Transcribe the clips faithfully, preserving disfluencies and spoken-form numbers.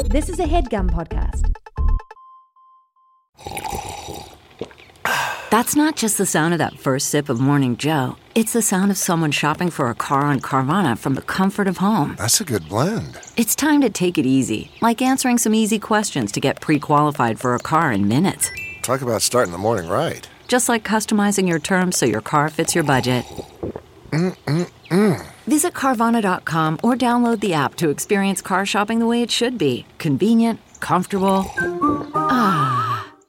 This is a HeadGum podcast. That's not just the sound of that first sip of Morning Joe. It's the sound of someone shopping for a car on Carvana from the comfort of home. That's a good blend. It's time to take it easy, like answering some easy questions to get pre-qualified for a car in minutes. Talk about starting the morning right. Just like customizing your terms so your car fits your budget. Mm-mm-mm. Visit Carvana dot com or download the app to experience car shopping the way it should be. Convenient, comfortable. Ah.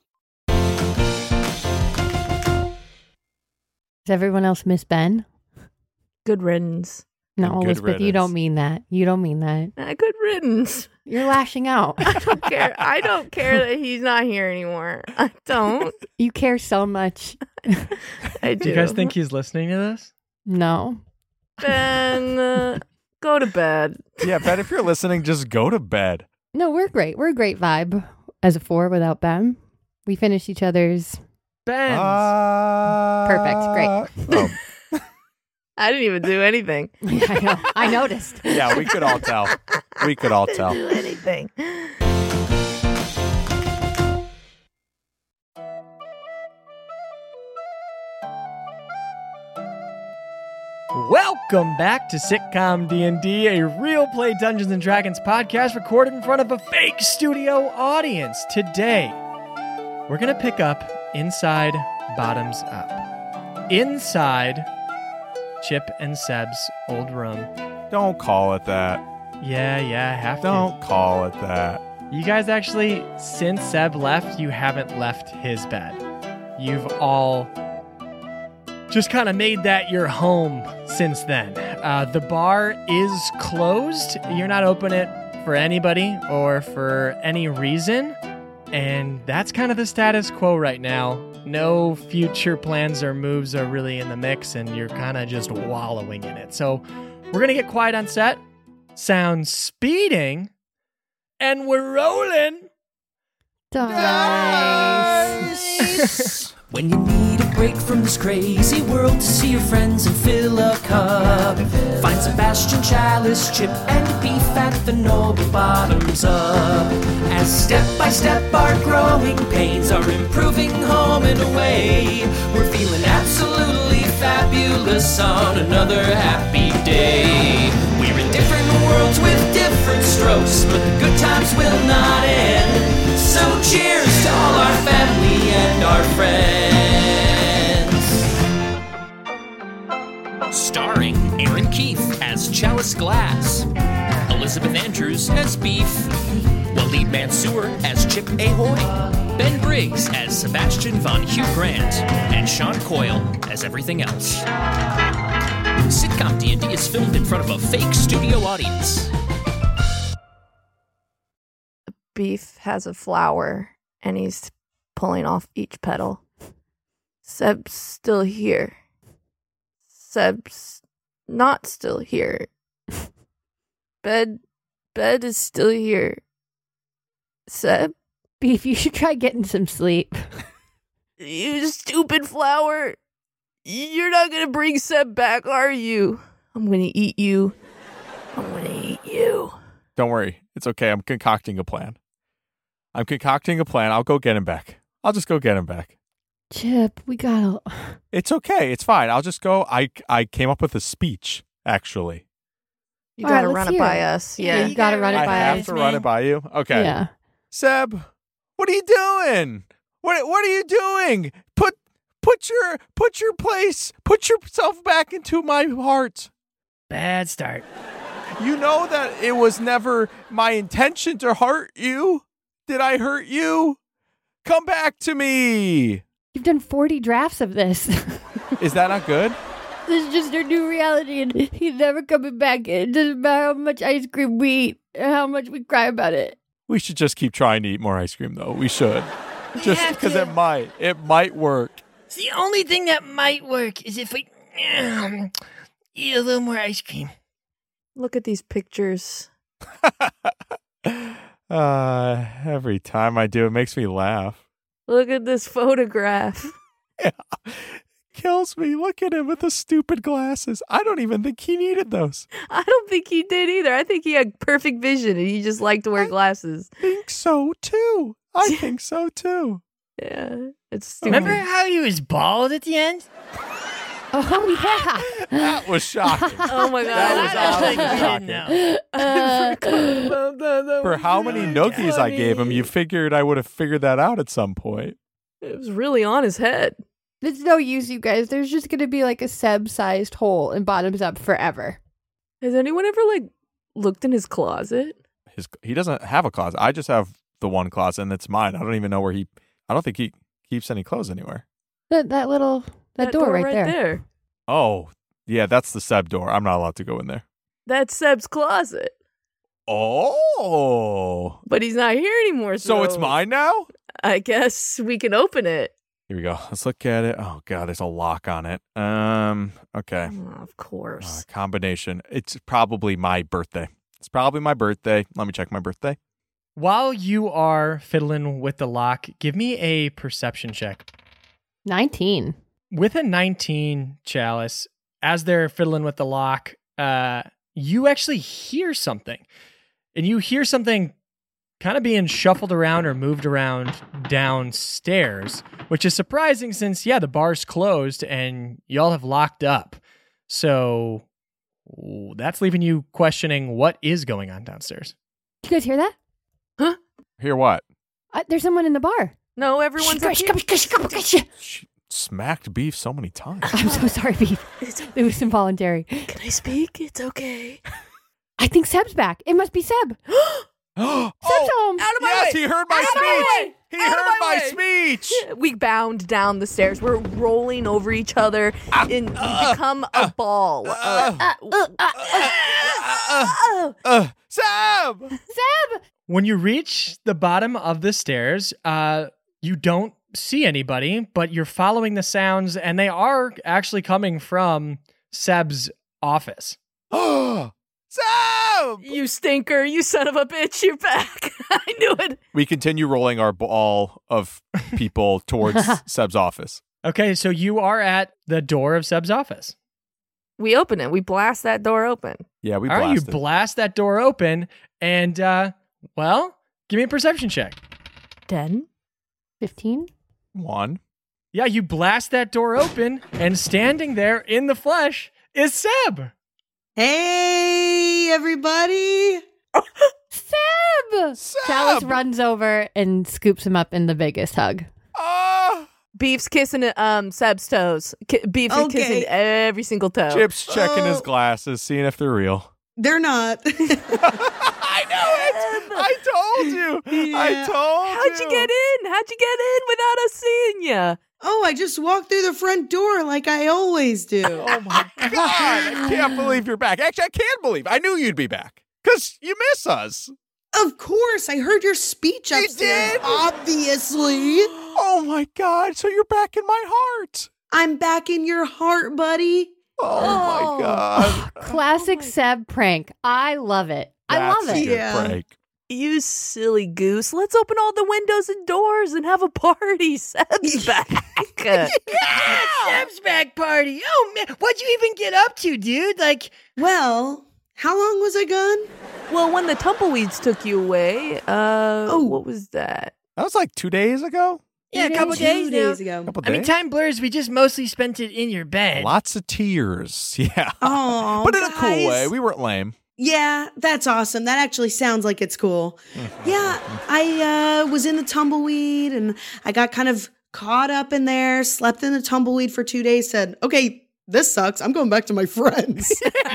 Does everyone else miss Ben? Good riddance. No, And good Elizabeth, you riddance. don't mean that. You don't mean that. Uh, good riddance. You're lashing out. I don't care. I don't care that he's not here anymore. I don't. You care so much. I do. Do you guys think he's listening to this? No. Ben, uh, go to bed. Yeah, Ben, if you're listening, just go to bed. No, we're great. We're a great vibe as a four without Ben. We finish each other's. Ben. Uh, Perfect. Great. Oh, I didn't even do anything. Yeah, I know. I noticed. yeah, we could all tell. We could all Didn't tell. do anything. Welcome back to Sitcom D and D, a real play Dungeons and Dragons podcast recorded in front of a fake studio audience. Today, we're going to pick up Inside Bottoms Up. Inside Chip and Seb's old room. Don't call it that. Yeah, yeah, I have Don't call it that. to. You guys actually, since Seb left, you haven't left his bed. You've all just kind of made that your home since then. Uh, the bar is closed. You're not open it for anybody or for any reason. And that's kind of the status quo right now. No future plans or moves are really in the mix, and you're kind of just wallowing in it. So we're going to get quiet on set. Sound speeding. And we're rolling. Dice. When you need a break from this crazy world to see your friends and fill a cup, find Sebastian, Chalice, Chip, and Beef at the Noble Bottoms Up. As step by step our growing pains are improving home and away, we're feeling absolutely fabulous on another happy day. We're in different worlds with different strokes, but the good times will not end. So cheers to all our family and our friends. Starring Aaron Keefe as Chalice Glass, Elizabeth Andrews as Beef, Waleed Mansour as Chip Ahoy, Ben Briggs as Sebastian von Hugh Grant, and Sean Coyle as everything else. Sitcom D and D is filmed in front of a fake studio audience. Beef has a flower, and he's pulling off each petal. Seb's still here. Seb's not still here. Bed, bed is still here. Seb, Beef, you should try getting some sleep. you stupid flower. You're not gonna bring Seb back, are you? I'm gonna eat you. I'm gonna eat you. Don't worry. It's okay. I'm concocting a plan. I'm concocting a plan. I'll go get him back. I'll just go get him back. Chip, we gotta. It's okay. It's fine. I'll just go. I, I came up with a speech, actually. You All right, gotta let's run it hear by it. us. Yeah, Yeah. you gotta run it I by have us. to run it by you? Okay. Yeah. Seb, what are you doing? What what are you doing? Put put your put your place, put yourself back into my heart. Bad start. You know that it was never my intention to hurt you. Did I hurt you? Come back to me. You've done forty drafts of this. Is that not good? This is just our new reality, and he's never coming back. It doesn't matter how much ice cream we eat and how much we cry about it. We should just keep trying to eat more ice cream, though. We should. Just because it might. It might work. The only thing that might work is if we um, eat a little more ice cream. Look at these pictures. Uh, every time I do, it makes me laugh. Look at this photograph. kills me. Look at him with the stupid glasses. I don't even think he needed those. I don't think he did either. I think he had perfect vision and he just liked to wear I glasses. think so too. I think so too. Yeah, it's stupid. Remember how he was bald at the end? Oh, yeah. That was shocking. Oh my god, That was I absolutely didn't know. For how many noogies I gave him, you figured I would have figured that out at some point. It was really on his head. There's no use, you guys. There's just going to be like a Seb-sized hole in Bottoms Up forever. Has anyone ever like looked in his closet? His he doesn't have a closet. I just have the one closet, and it's mine. I don't even know where he. I don't think he keeps any clothes anywhere. That that little that, door, right, there. there. Oh, yeah, that's the Seb door. I'm not allowed to go in there. That's Seb's closet. Oh, But he's not here anymore. So, so it's mine now. I guess we can open it. Here we go. Let's look at it. Oh God, there's a lock on it. Um. Okay. Oh, of Uh, course. combination. It's probably my birthday. It's probably my birthday. Let me check my birthday. While you are fiddling with the lock, give me a perception check. nineteen. With a nineteen, Chalice, as they're fiddling with the lock, uh, you actually hear something. And you hear something kind of being shuffled around or moved around downstairs, which is surprising since, yeah, the bar's closed and y'all have locked up. So ooh, that's leaving you questioning what is going on downstairs. Did you guys hear that? Hear what? Uh, there's someone in the bar. No, everyone's up here. She smacked Beef so many times. I'm so sorry, Beef. It was involuntary. Can I speak? It's okay. I think Seb's back. It must be Seb. oh, Seb's home. Out of my yes, way. he heard my Out of my speech. way. He Out of heard my my way. speech. We bound down the stairs. We're rolling over each other and we become a ball. Uh, uh, uh, uh, uh, Uh, Seb! Seb! When you reach the bottom of the stairs, uh, you don't see anybody, but you're following the sounds, and they are actually coming from Seb's office. Oh, Seb! You stinker, you son of a bitch, you're back. I knew it. We continue rolling our ball of people towards Seb's office. Okay, so you are at the door of Seb's office. We open it. We blast that door open. Yeah, we All right, you blasted. blast that door open, and, uh, well, give me a perception check. ten? fifteen? One. Yeah, you blast that door open, and standing there in the flesh is Seb. Hey, everybody. Seb! Seb! Chalice runs over and scoops him up in the biggest hug. Ah! Beef's kissing um Seb's toes. Ki- Beef's Okay. kissing every single toe. Chip's checking his Oh. glasses, seeing if they're real. They're not. I know it! I told you! I Yeah. told you! How'd you get in? How'd you get in without us seeing you? Oh, I just walked through the front door like I always do. Oh my God! I can't believe you're back. Actually, I can't believe. I knew you'd be back. Because you miss us. Of course, I heard your speech You upstairs. did? Obviously. Oh my God! So you're back in my heart. I'm back in your heart, buddy. Oh, my God! Classic Seb prank. I love it. I That's love a it. good Yeah. prank. You silly goose. Let's open all the windows and doors and have a party. Seb's back. Yeah, Seb's back party. Oh, man. What'd you even get up to, dude? Like, Well, how long was I gone? Well, when the tumbleweeds took you away, uh, Oh. what was that? That was like two days ago. yeah, a couple Two days, now. days ago. couple I mean, days. time blurs. We just mostly spent it in your bed. Lots of tears. Yeah. Oh, but in a cool guys. way. We weren't lame. Yeah, that's awesome. That actually sounds like it's cool. Yeah, I uh, was in the tumbleweed and I got kind of caught up in there, slept in the tumbleweed for two days, said, okay, this sucks. I'm going back to my friends.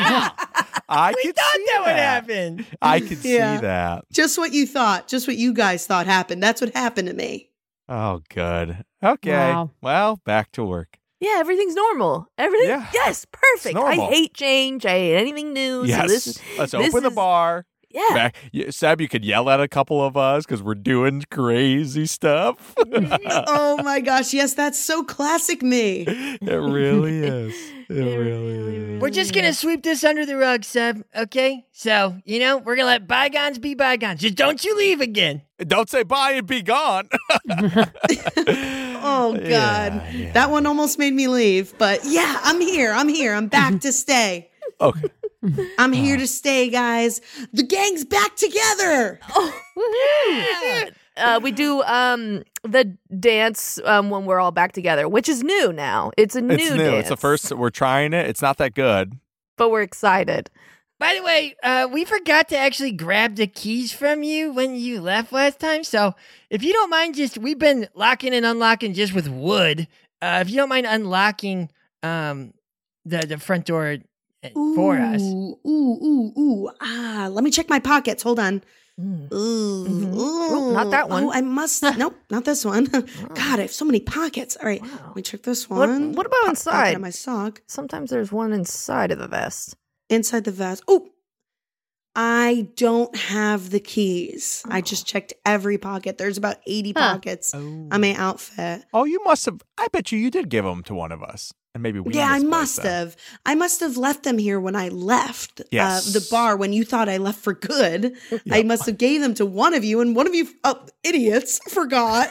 I we could thought see that would happen. I could Yeah. see that. Just what you thought, just what you guys thought happened. That's what happened to me. Oh, good. Okay. Wow. Well, back to work. Yeah, everything's normal. Everything, Yeah. yes, perfect. I normal. hate change. I hate anything new. Yes. So this is, Let's this open the is- bar. yeah. Back. You, Seb, you could yell at a couple of us because we're doing crazy stuff. Oh my gosh, yes, that's so classic me. It really is. It really is. We're just going to sweep this under the rug, Seb, okay? So, you know, we're going to let bygones be bygones. Just don't you leave again. Don't say bye and be gone. Oh, God. Yeah, yeah. That one almost made me leave. But yeah, I'm here. I'm here. I'm back to stay. Okay. I'm here to stay, guys. The gang's back together. Oh, uh, we do um the dance um when we're all back together, which is new now. It's a new It's new. dance. It's the first. We're trying it. It's not that good. but we're excited. By the way, uh, we forgot to actually grab the keys from you when you left last time. So if you don't mind, just we've been locking and unlocking just with wood. Uh, if you don't mind unlocking um the the front door for us. Ooh, ooh, ooh, ooh. Ah, let me check my pockets. Hold on. Mm. Ooh, Mhm. ooh. Nope, not that one. Oh, I must. Nope, not this one. God, I have so many pockets. All right, Wow. let me check this What, one. what about Pocket inside? of my sock. Sometimes there's one inside of the vest. Inside the vest. Oh, I don't have the keys. I just checked every pocket. There's about eighty Huh. pockets Oh. on my outfit. Oh, you must have. I bet you you did give them to one of us, and maybe we. Yeah, I misplaced must them. have. I must have left them here when I left Yes. uh, the bar when you thought I left for good. I must have gave them to one of you, and one of you oh, idiots forgot.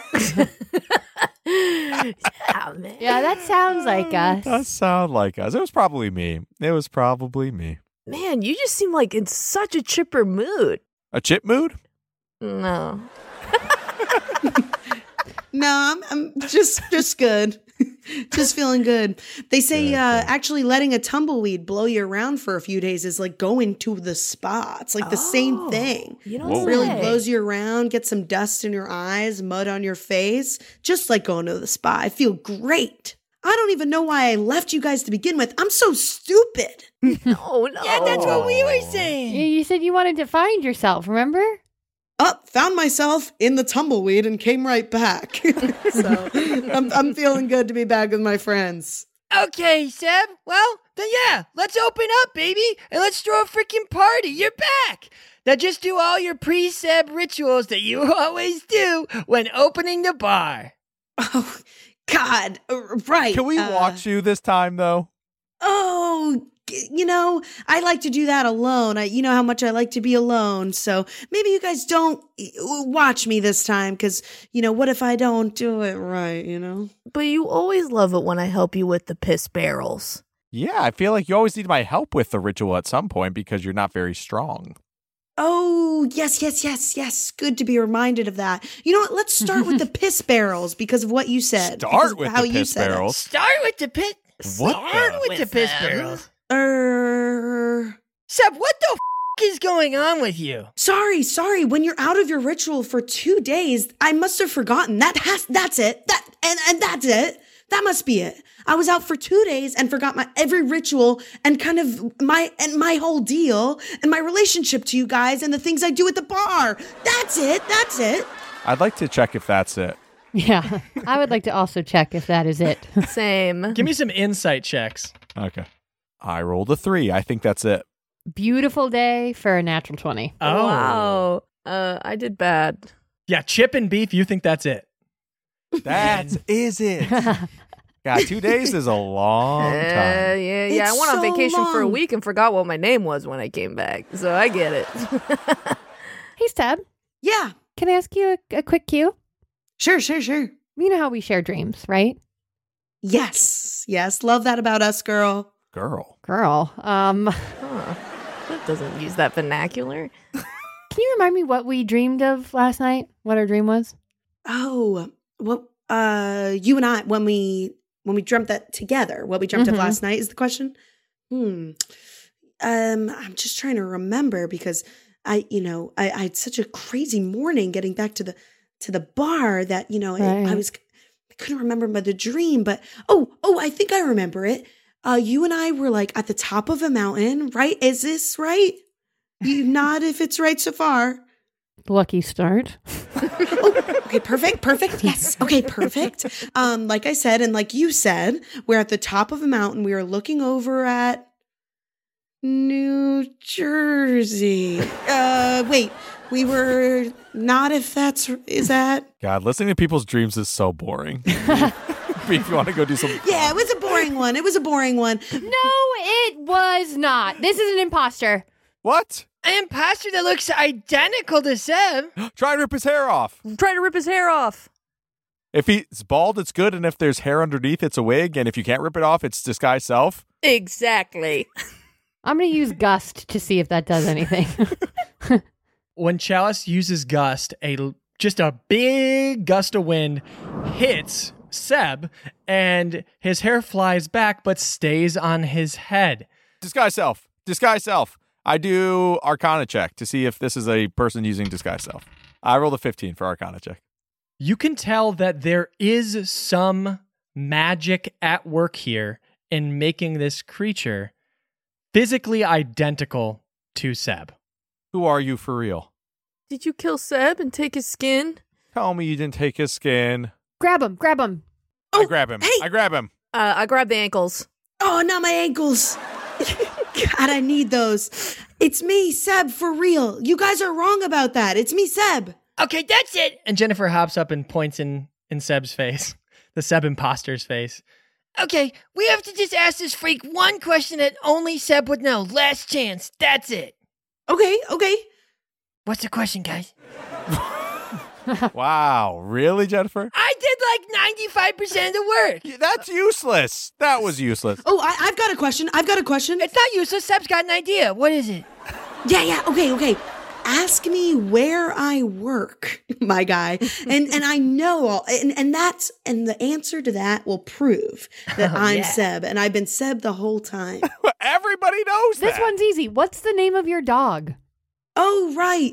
Yeah, man. Yeah, that sounds like us. Does sound like us. It was probably me. It was probably me. Man, you just seem like in such a chipper mood. A chip mood? No. No, I'm, I'm just just good. Just feeling good. They say Good, uh, good. actually letting a tumbleweed blow you around for a few days is like going to the spa. It's like the same Oh, thing. You don't Whoa. It really say. blows you around, get some dust in your eyes, mud on your face, just like going to the spa. I feel great. I don't even know why I left you guys to begin with. I'm so stupid. No, no. Yeah, that's what we were You saying. you said you wanted to find yourself, remember? Up, found myself in the tumbleweed and came right back. So I'm, I'm feeling good to be back with my friends. Okay, Seb. Well, then yeah, let's open up, baby, and let's throw a freaking party. You're back. Now just do all your pre-Seb rituals that you always do when opening the bar. Oh, God. Uh, Right. Can we uh, watch you this time, though? Oh, g- you know, I like to do that alone. I, you know how much I like to be alone. So maybe you guys don't uh, watch me this time because, you know, what if I don't do it right, you know? But you always love it when I help you with the piss barrels. Yeah, I feel like you always need my help with the ritual at some point because you're not very strong. Oh, yes, yes, yes, yes. Good to be reminded of that. You know what? Let's start with the piss barrels because of what you said. because Start of with how the you piss said it. barrels. Start with the pit. What Start the- with the piss barrels. Er, Seb, what the f- is going on with you? sorry, sorry. When you're out of your ritual for two days, I must have forgotten. That has that's it. That and and that's it. That must be it. I was out for two days and forgot my every ritual and kind of my and my whole deal and my relationship to you guys and the things I do at the bar. That's it. That's it. I'd like to check if that's it. Yeah. I would like to also check if that is it. Same. Give me some insight checks. Okay. I rolled a three. I think that's it. Beautiful day for a natural twenty. Oh. Wow. Uh, I did bad. Yeah, chip and beef, you think that's it. That is it. God, two days is a long Uh, time. yeah, yeah. It's I went on so vacation for a long. week and forgot what my name was when I came back. So I get it. Hey, Seb, Yeah. can I ask you a, a quick cue? Sure, sure, sure. You know how we share dreams, right? Yes. Yes. Love that about us, girl. Girl. Girl, um, Huh. That doesn't use that vernacular. can you remind me what we dreamed of last night? What our dream was? Oh, what uh you and I when we when we dreamt that together, what we dreamt Mhm. of last night is the question? Hmm. Um, I'm just trying to remember because I, you know, I, I had such a crazy morning getting back to the to the bar that, you know, I, I Right. was I couldn't remember but the dream, but oh, oh, I think I remember it. Uh you and I were like at the top of a mountain, right? Is this right? You nod if it's right so far. Lucky start. Oh, okay, perfect, perfect. Yes. Okay, perfect. Um, like I said, and like you said, we're at the top of a mountain. We are looking over at New Jersey. Uh, wait, we were not if that's is that? God, listening to people's dreams is so boring. If you want to go do some. Yeah, it was a boring one. It was a boring one. No, it was not. This is an imposter. What? An imposter that looks identical to Seb. Try and rip his hair off. Trying to rip his hair off. If he's bald, it's good, and if there's hair underneath, it's a wig, and if you can't rip it off, it's disguise self. Exactly. I'm going to use gust to see if that does anything. When Chalice uses gust, a just a big gust of wind hits Seb, and his hair flies back but stays on his head. Disguise self. Disguise self. I do Arcana check to see if this is a person using disguise self. I rolled a fifteen for Arcana check. You can tell that there is some magic at work here in making this creature physically identical to Seb. Who are you for real? Did you kill Seb and take his skin? Tell me you didn't take his skin. Grab him, grab him. I grab him. hey. I grab him. Uh, I grabbed the ankles. Oh, not my ankles. God, I need those. It's me, Seb, for real. You guys are wrong about that. It's me, Seb. Okay, that's it. And Jennifer hops up and points in, in Seb's face, the Seb imposter's face. Okay, we have to just ask this freak one question that only Seb would know. Last chance. That's it. Okay, okay. What's the question, guys? Wow, really, Jennifer? I did like ninety-five percent of the work. That's useless. That was useless. Oh, I, I've got a question. I've got a question. It's not useless. Seb's got an idea. What is it? Yeah, yeah. Okay, okay. Ask me where I work, my guy, and and I know all, and and that's and the answer to that will prove that Oh, I'm yeah. Seb, and I've been Seb the whole time. Everybody knows This that. one's easy. What's the name of your dog? Oh, right.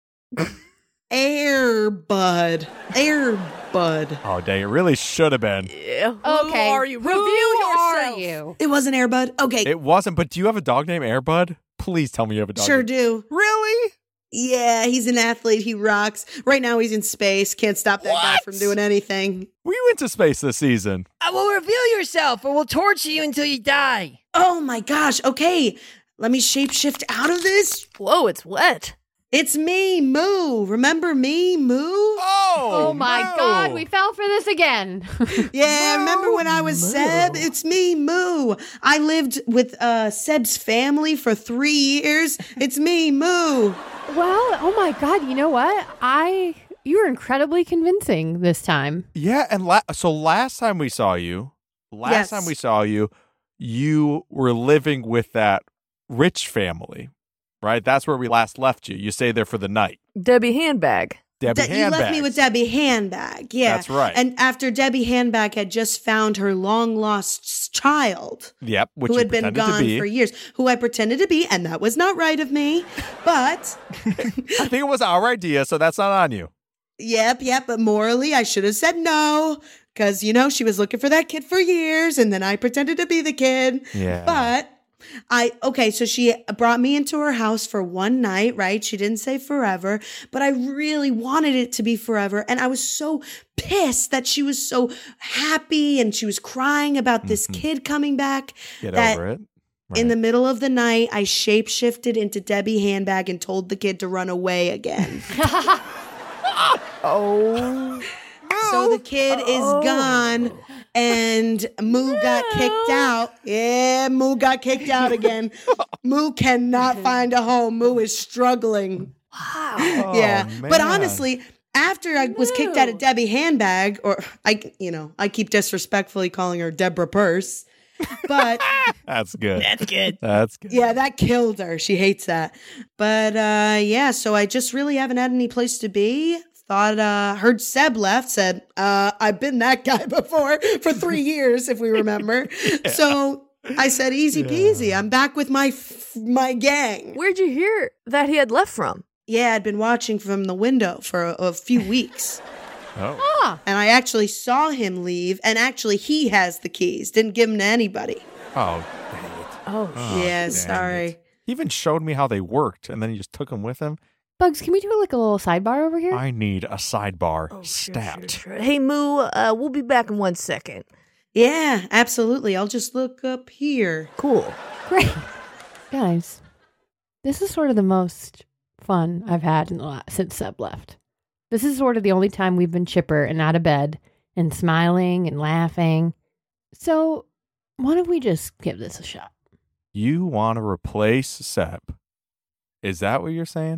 Airbud. Airbud. Oh, dang, it really should have been. Yeah. Okay. Who are you? Who Reveal are yourself. you? It wasn't Airbud. Okay, It wasn't, but do you have a dog named Airbud? Please tell me you have a dog. sure named- do. Really? Yeah, he's an athlete. He rocks. Right now, he's in space. Can't stop that guy What? from doing anything. We went to space this season. Uh, well, reveal yourself or we'll torture you until you die. Oh my gosh. Okay, let me shapeshift out of this. Whoa, it's wet. It's me, Moo. Remember me, Moo? Oh, Oh my no. God, we fell for this again. Yeah, Moo, remember when I was Moo. Seb? It's me, Moo. I lived with uh, Seb's family for three years. It's me, Moo. Well, oh my God, you know what? I you were incredibly convincing this time. Yeah, and la- so last time we saw you, last Yes. time we saw you, you were living with that rich family, right? That's where we last left you. You stayed there for the night. Debbie Handbag. Debbie De- you left me Handbags. with Debbie Handbag. Yeah. That's right. And after Debbie Handbag had just found her long lost child, Yep, which who you had been pretended to gone be. for years, who I pretended to be, and that was not right of me. But I think it was our idea, so that's not on you. Yep, yep. But morally, I should have said no because, you know, she was looking for that kid for years and then I pretended to be the kid. Yeah. But I, okay, so she brought me into her house for one night, right? She didn't say forever, but I really wanted it to be forever. And I was so pissed that she was so happy and she was crying about this kid coming back. Get that over it. In the middle of the night, I shapeshifted into Debbie Handbag and told the kid to run away again. Oh. So the kid is gone and Moo got kicked out. Yeah, Moo got kicked out again. Moo cannot find a home. Moo is struggling. Wow. Yeah. Oh, But man. honestly, after I was kicked out of Debbie Handbag, or I, you know, I keep disrespectfully calling her Deborah Purse. But That's good. That's good. That's good. yeah, that killed her. She hates that. But uh, yeah, so I just really haven't had any place to be. Thought, uh, heard Seb left, said, uh, I've been that guy before for three years, if we remember. So I said, easy peasy. I'm back with my f- my gang. Where'd you hear that he had left from? Yeah, I'd been watching from the window for a, a few weeks. Oh. And I actually saw him leave, and actually he has the keys. Didn't give them to anybody. Oh, dang it. Oh, Oh, yeah, dang sorry. it. He even showed me how they worked, and then he just took them with him. Bugs, can we do like a little sidebar over here? I need a sidebar Oh, sure, stabbed. sure, sure. Hey, Moo, uh, we'll be back in one second. Yeah, absolutely. I'll just look up here. Cool. Great. Guys, this is sort of the most fun I've had in the la- since Seb left. This is sort of the only time we've been chipper and out of bed and smiling and laughing. So why don't we just give this a shot? You want to replace Seb? Is that what you're saying?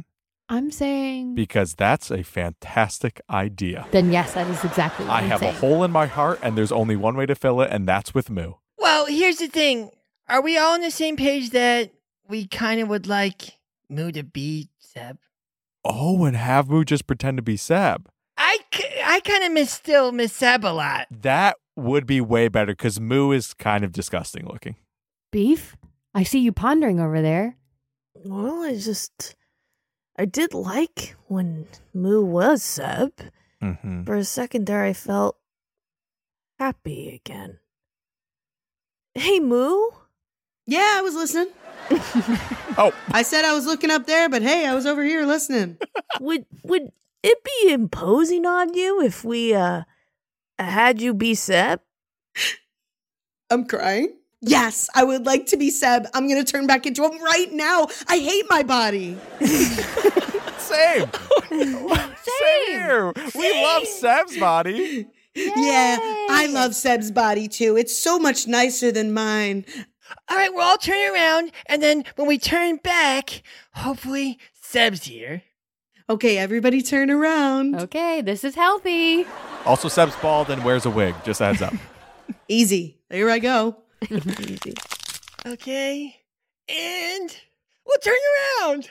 I'm saying. Because that's a fantastic idea. Then yes, that is exactly what I I'm have saying. a hole in my heart, and there's only one way to fill it, and that's with Moo. Well, here's the thing. Are we all on the same page that we kind of would like Moo to be Seb? Oh, and have Moo just pretend to be Seb. I, I kind of miss still miss Seb a lot. That would be way better because Moo is kind of disgusting looking. Beef? I see you pondering over there. Well, I just, I did like when Moo was Seb. Mm-hmm. For a second there, I felt happy again. Hey, Moo? Yeah, I was listening. Oh, I said I was looking up there, but hey, I was over here listening. would would it be imposing on you if we uh had you be Seb? I'm crying. Yes, I would like to be Seb. I'm going to turn back into him right now. I hate my body. same. Same here. We love Seb's body. Yeah, I love Seb's body too. It's so much nicer than mine. All right, we'll all turn around, and then when we turn back, hopefully Seb's here. Okay, everybody turn around. Okay, this is healthy. Also, Seb's bald and wears a wig. Just a heads up. Easy. Here I go. Easy. Okay, and we'll turn around.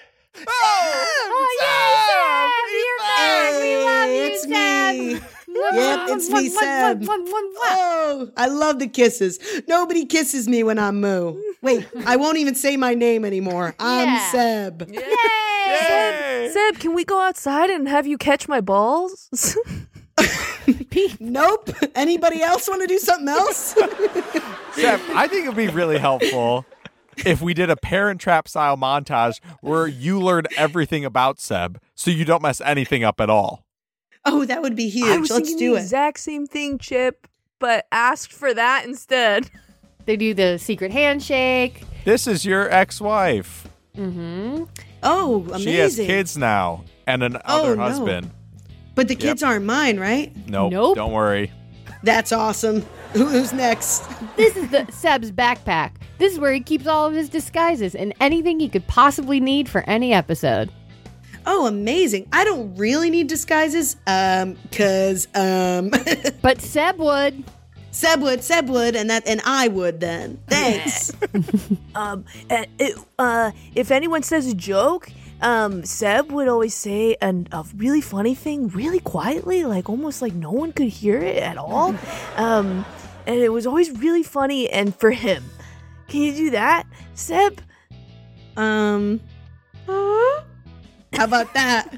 Oh, Hey, it's me. Yep, it's me, Seb. Oh, I love the kisses. Nobody kisses me when I'm Moo. Wait, I won't even say my name anymore. I'm Yeah. Seb. Yay! Seb, can we go outside and have you catch my balls? Nope. Anybody else want to do something else? Seb, I think it'd be really helpful if we did a Parent Trap style montage where you learned everything about Seb so you don't mess anything up at all. Oh, that would be I huge. was Let's thinking do the it. exact same thing, Chip, but asked for that instead. They do the secret handshake. This is your ex-wife. Mm-hmm. Oh, amazing. She has kids now and an Oh, other no. husband. But the kids aren't mine, right? Nope, Nope. don't worry. That's awesome. Who- Who's next? This is the Seb's backpack. This is where he keeps all of his disguises and anything he could possibly need for any episode. Oh, amazing. I don't really need disguises, um, cause, um, But Seb would. Seb would, Seb would, and that, and I would then. Thanks. Um, uh, it, uh, if anyone says a joke, um, Seb would always say an, a really funny thing really quietly, like almost like no one could hear it at all. Um, and it was always really funny and for him. Can you do that, Seb? um, huh? How about that?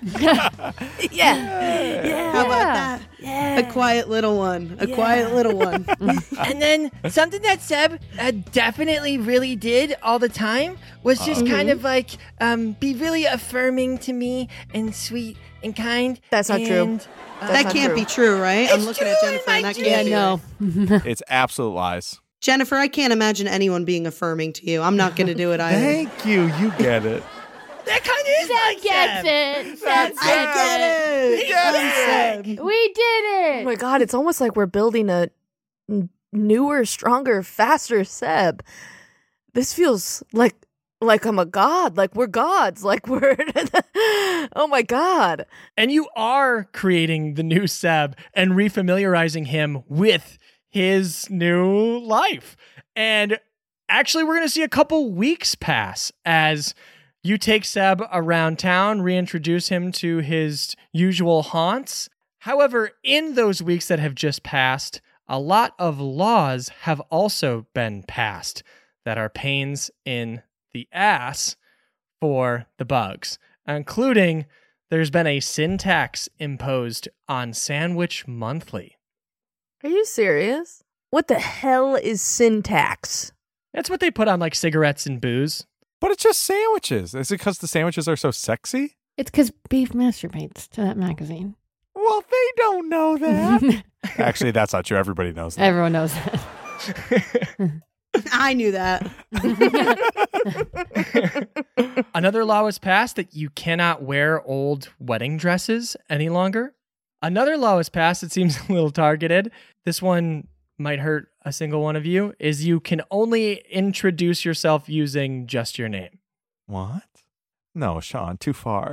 Yeah. Yeah. How about that? Yeah. A quiet little one. A Yeah. quiet little one. And then something that Seb uh, definitely really did all the time was just kind of like um, be really affirming to me and sweet and kind. That's not true. And, uh, That's That not can't true. be true, right? I'm It's looking true at in Jennifer my and that dreams. can't Yeah, be no. right. It's absolute lies. Jennifer, I can't imagine anyone being affirming to you. I'm not going to do it either. Thank you. You get it. that kind of is like Seb gets Seb. it. Seb I gets get it. Yes. I'm Seb. We did Oh it. my God, it's almost like we're building a n- newer, stronger, faster Seb. This feels like like I'm a god, like we're gods, like we're oh my God. And you are creating the new Seb and refamiliarizing him with his new life. And actually, we're going to see a couple weeks pass as you take Seb around town, reintroduce him to his usual haunts. However, in those weeks that have just passed, a lot of laws have also been passed that are pains in the ass for the bugs, including there's been a sin tax imposed on Sandwich Monthly. Are you serious? What the hell is syntax? That's what they put on like cigarettes and booze. But it's just sandwiches. Is it because the sandwiches are so sexy? It's because Beef masturbates to that magazine. Well, they don't know that. Actually, that's not true. Everybody knows that. Everyone knows that. I knew that. Another law was passed that you cannot wear old wedding dresses any longer. Another law was passed that seems a little targeted. This one might hurt a single one of you, is you can only introduce yourself using just your name. What? No, Sean, too far.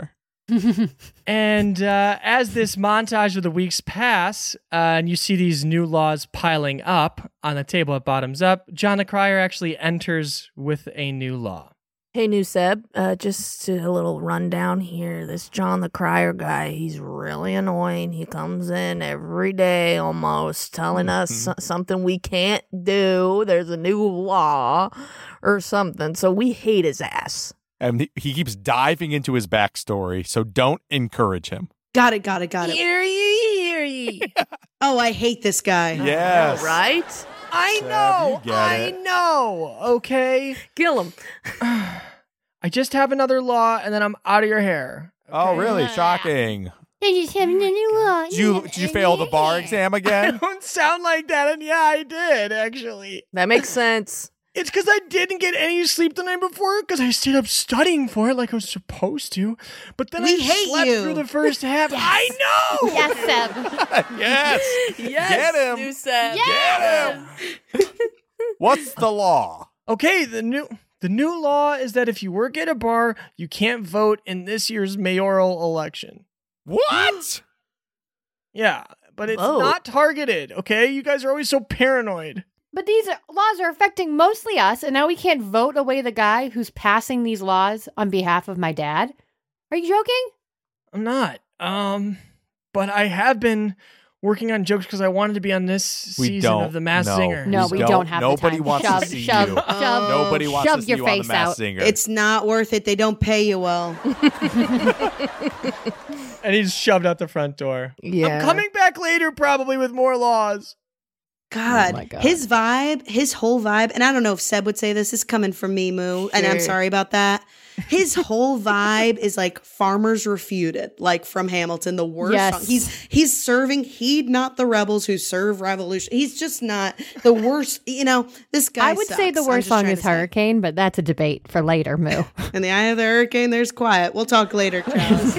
And uh, as this montage of the weeks pass, uh, and you see these new laws piling up on the table at Bottoms Up, John the Crier actually enters with a new law. Hey, new Seb, uh, just a little rundown here. This John the Crier guy, he's really annoying. He comes in every day almost telling us so- something we can't do. There's a new law or something. So we hate his ass. And he, he keeps diving into his backstory, so don't encourage him. Got it, got it, got it. Hear ye, hear ye. Oh, I hate this guy. Yes. Right? I Seb, know, you get I it. know, okay? Kill him. I just have another law, and then I'm out of your hair. Oh, really? Shocking. They just have a new law. Did you, did you fail the bar exam again? Don't sound like that, and yeah, I did, actually. That makes sense. It's because I didn't get any sleep the night before because I stayed up studying for it like I was supposed to. But then We I hate slept you. through the first half. I know! Yes, Seb. Yes. Yes, Get him. new Seb. Get him. What's the law? Okay, the new the new law is that if you work at a bar, you can't vote in this year's mayoral election. What? Yeah, but it's Vote? not targeted, okay? You guys are always so paranoid. But these are, laws are affecting mostly us, and now we can't vote away the guy who's passing these laws on behalf of my dad. Are you joking? I'm not. Um, but I have been working on jokes because I wanted to be on this We season don't. of The Masked No. Singer. No, We we don't, don't. have Nobody the time. wants to shove, see shove, you. Shove, Nobody wants shove to see your you on The face Masked out. Singer. It's not worth it. They don't pay you well. And he's shoved out the front door. Yeah. I'm coming back later probably with more laws. God, Oh my God. his vibe, his whole vibe, and I don't know if Seb would say this, this is coming from me, Moo, and I'm Sure. sorry about that. His whole vibe is like Farmers Refuted, like from Hamilton, the worst Yes. song. He's he's serving, heed not the rebels who serve revolution. He's just not the worst, you know, this guy I would say sucks. the I'm worst just song trying is to say. Hurricane, but that's a debate for later, Moo. In the eye of the hurricane, there's quiet. We'll talk later, Charles.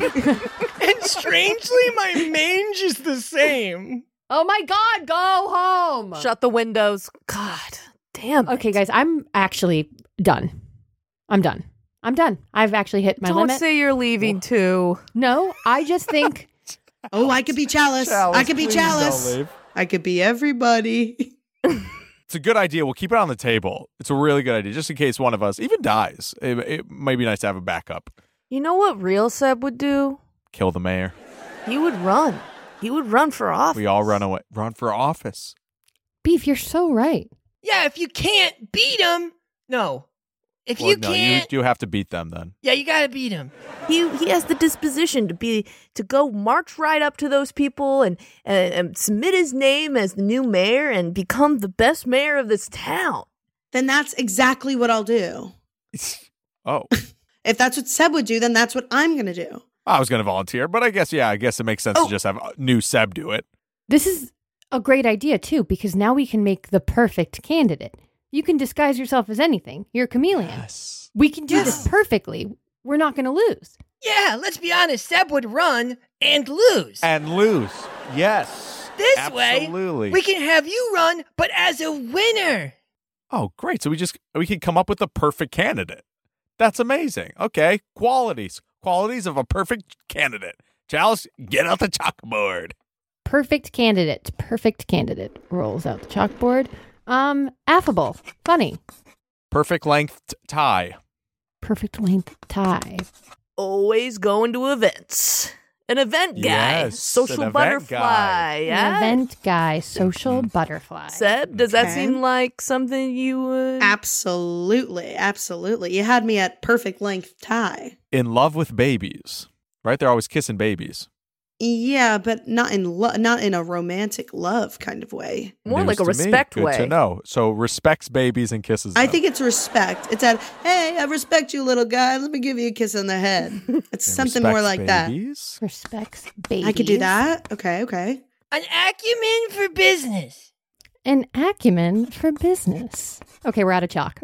And strangely, my mange is the same. Oh my God, go home. Shut the windows. God damn. it. Okay, guys, I'm actually done. I'm done. I'm done. I've actually hit my Don't limit. say you're leaving too. No, I just think Oh, I could be Chalice. I could be please Chalice. don't leave. I could be everybody. It's a good idea. We'll keep it on the table. It's a really good idea, just in case one of us even dies. It, it might be nice to have a backup. You know what real Seb would do? Kill the mayor. He would run. He would run for office. We all run away. Run for office. Beef, you're so right. Yeah, if you can't beat him, no. If Well, you no, can't, you do have to beat them then. yeah, you gotta beat him. He he has the disposition to be to go march right up to those people and, and and submit his name as the new mayor and become the best mayor of this town. Then that's exactly what I'll do. Oh, If that's what Seb would do, then that's what I'm going to do. I was going to volunteer, but I guess, yeah, I guess it makes sense Oh. to just have a new Seb do it. This is a great idea, too, because now we can make the perfect candidate. You can disguise yourself as anything. You're a chameleon. Yes. We can do this perfectly. We're not going to lose. Yeah, let's be honest. Seb would run and lose. And lose. Yes. This Absolutely. way, we can have you run, but as a winner. Oh, great. So we just, we can come up with the perfect candidate. That's amazing. Okay. Qualities. Qualities of a perfect candidate. Chalice, get out the chalkboard. Perfect candidate. Perfect candidate. Rolls out the chalkboard. Um, affable. Funny. Perfect length t- tie. Perfect length tie. Always going to events. An event guy. Yes, Social an event butterfly. guy. An Yeah. event guy. Social butterfly. Seb, does that Okay. seem like something you would? Absolutely. Absolutely. You had me at perfect length tie. In love with babies. Right? They're always kissing babies. Yeah, but not in lo- not in a romantic love kind of way. More News like a to me. respect Good way. to know. So respects babies and kisses I them. think it's respect. It's at, hey, I respect you, little guy. Let me give you a kiss on the head. It's And something more respects like that. babies? Respects babies. I could do that. Okay, okay. An acumen for business. An acumen for business. Okay, we're out of chalk.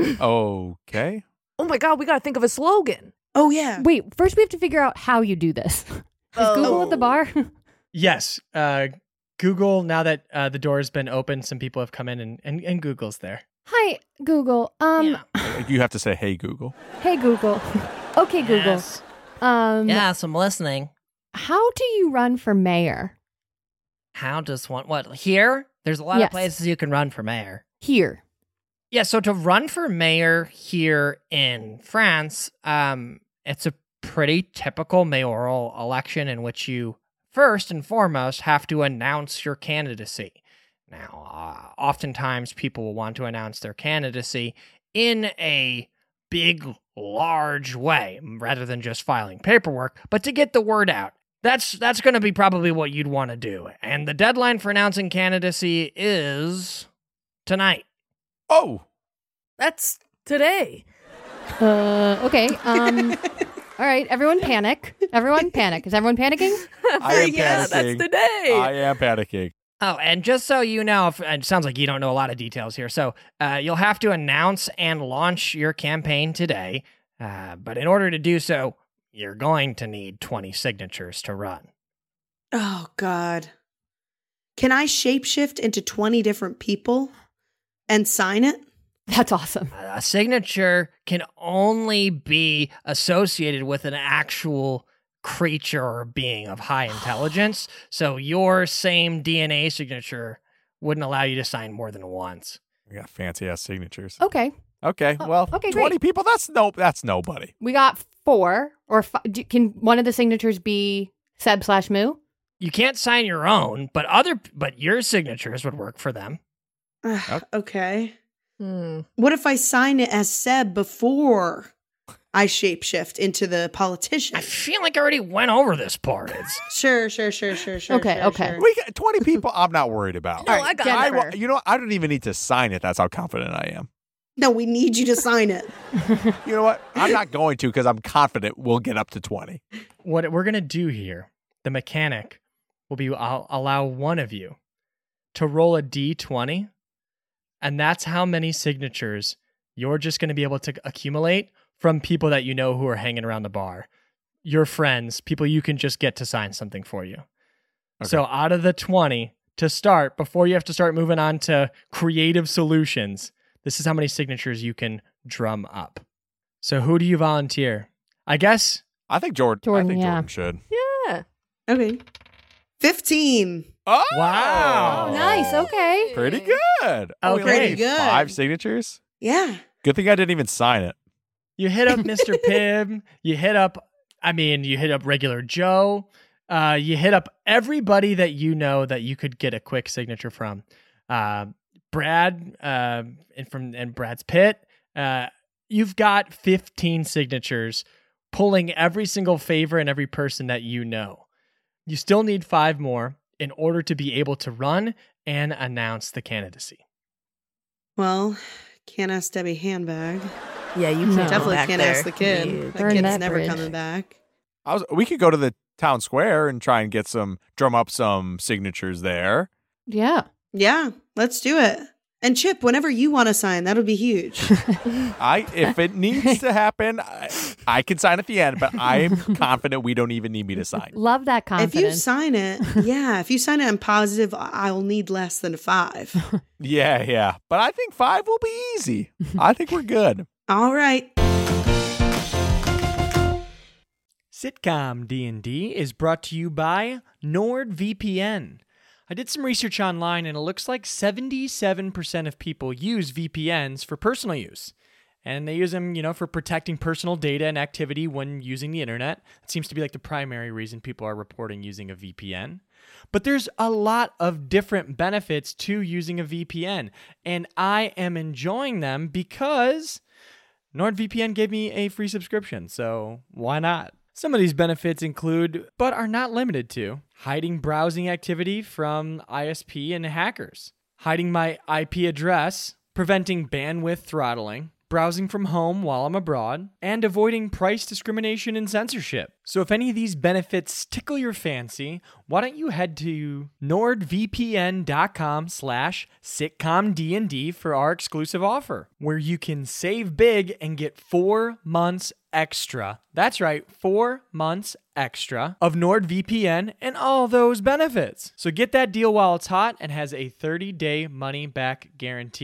Okay. Oh my God, we got to think of a slogan. Oh, yeah. Wait, first we have to figure out how you do this. Is Google at the bar? Yes. Uh, Google, now that uh, the door has been opened, some people have come in and, and, and Google's there. Hi, Google. Um, Yeah. You have to say, hey, Google. hey, Google. Okay, Google. Yes. Um, Yes, I'm listening. How do you run for mayor? How does one, what, here? There's a lot Yes. of places you can run for mayor. Here. Yeah, so to run for mayor here in France, um, it's a pretty typical mayoral election in which you first and foremost have to announce your candidacy. Now, uh, oftentimes people will want to announce their candidacy in a big, large way rather than just filing paperwork, but to get the word out. That's that's going to be probably what you'd want to do. And the deadline for announcing candidacy is tonight. Oh, That's today. Uh, okay. Um, all right. Everyone panic. Everyone panic. Is everyone panicking? I am yeah, panicking. that's today. I am panicking. Oh, and just so you know, if, it sounds like you don't know a lot of details here. So uh, you'll have to announce and launch your campaign today. Uh, but in order to do so, you're going to need twenty signatures to run. Oh, God. Can I shapeshift into twenty different people and sign it? That's awesome. A signature can only be associated with an actual creature or being of high intelligence. So your same D N A signature wouldn't allow you to sign more than once. We got fancy ass signatures. Okay. Okay, Oh, well, okay, twenty great. people. That's no. That's nobody. We got four or fi- do, can one of the signatures be Seb slash Moo? You can't sign your own, but other but your signatures would work for them. Ugh, okay. Hmm. What if I sign it as Seb before I shapeshift into the politician? I feel like I already went over this part. It's Sure, sure, sure, sure, sure. Okay, sure, okay. sure. We got twenty people. I'm not worried about. No, I got I, it. wa- you know, I don't even need to sign it. That's how confident I am. No, we need you to sign it. You know what? I'm not going to because I'm confident we'll get up to twenty. What we're going to do here, the mechanic will be I'll allow one of you to roll a d twenty, and that's how many signatures you're just going to be able to accumulate from people that you know who are hanging around the bar. Your friends, people you can just get to sign something for you. Okay. So out of the twenty to start, before you have to start moving on to creative solutions, this is how many signatures you can drum up. So who do you volunteer? I guess I think Jordan. Jordan, I think yeah. Jordan should. Yeah. Okay. fifteen. Oh, Wow. Oh, nice. Okay. Pretty good. Oh, we only Okay. need Good. Five signatures. Yeah. Good thing I didn't even sign it. you hit up Mister Pibb. You hit up, I mean, you hit up regular Joe. Uh, you hit up everybody that you know that you could get a quick signature from. Uh, Brad, uh, and from and Brad's Pit. Uh, you've got fifteen signatures, pulling every single favor and every person that you know. You still need five more in order to be able to run and announce the candidacy. Well, can't ask Debbie Handbag. Yeah, you No. can't Definitely go back can't there. ask the kid. Yeah. That Burn kid's that never bridge. coming back. I was. We could go to the town square and try and get some drum up some signatures there. Yeah. Yeah, let's do it. And Chip, whenever you want to sign, that'll be huge. I if it needs to happen, I, I can sign at the end, but I'm confident we don't even need me to sign. Love that If you confidence. sign it, yeah, if you sign it, I'm positive I'll need less than five. Yeah, yeah. But I think five will be easy. I think we're good. All right. Sitcom D and D is brought to you by NordVPN. I did some research online and it looks like seventy-seven percent of people use V P Ns for personal use. And they use them, you know, for protecting personal data and activity when using the internet. It seems to be like the primary reason people are reporting using a V P N. But there's a lot of different benefits to using a V P N, and I am enjoying them because NordVPN gave me a free subscription, so why not? Some of these benefits include, but are not limited to, hiding browsing activity from I S P and hackers, hiding my I P address, preventing bandwidth throttling, browsing from home while I'm abroad, and avoiding price discrimination and censorship. So if any of these benefits tickle your fancy, why don't you head to nordvpn.com slash sitcomdnd for our exclusive offer, where you can save big and get four months extra. That's right, four months extra of NordVPN and all those benefits. So get that deal while it's hot and has a thirty-day money-back guarantee.